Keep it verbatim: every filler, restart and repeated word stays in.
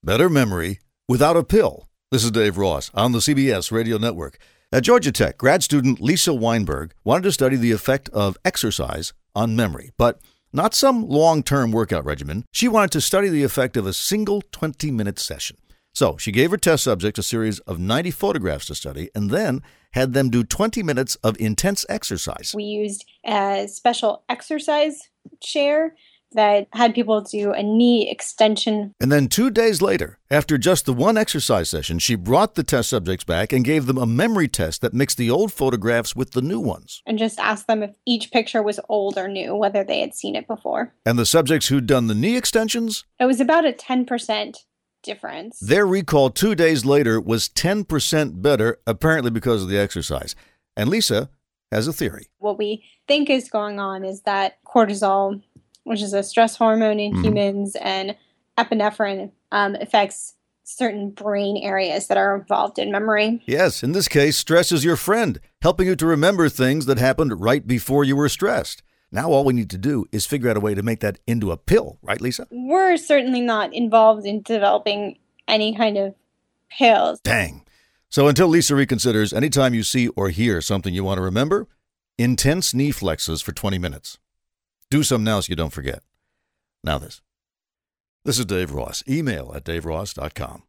better memory without a pill. This is Dave Ross on the C B S Radio Network. At Georgia Tech, grad student Lisa Weinberg wanted to study the effect of exercise on memory, but not some long-term workout regimen. She wanted to study the effect of a single twenty-minute session. So she gave her test subjects a series of ninety photographs to study and then had them do twenty minutes of intense exercise. We used a special exercise chair that had people do a knee extension. And then two days later, after just the one exercise session, she brought the test subjects back and gave them a memory test that mixed the old photographs with the new ones. And just asked them if each picture was old or new, whether they had seen it before. And the subjects who'd done the knee extensions? It was about a ten percent difference. Their recall two days later was ten percent better, apparently because of the exercise. And Lisa has a theory. What we think is going on is that cortisol, which is a stress hormone in mm. humans, and epinephrine um, affects certain brain areas that are involved in memory. Yes, in this case, stress is your friend, helping you to remember things that happened right before you were stressed. Now all we need to do is figure out a way to make that into a pill, right, Lisa? We're certainly not involved in developing any kind of pills. Dang. So until Lisa reconsiders, anytime you see or hear something you want to remember, intense knee flexes for twenty minutes. Do some now so you don't forget. Now this. This is Dave Ross. Email at dave ross dot com.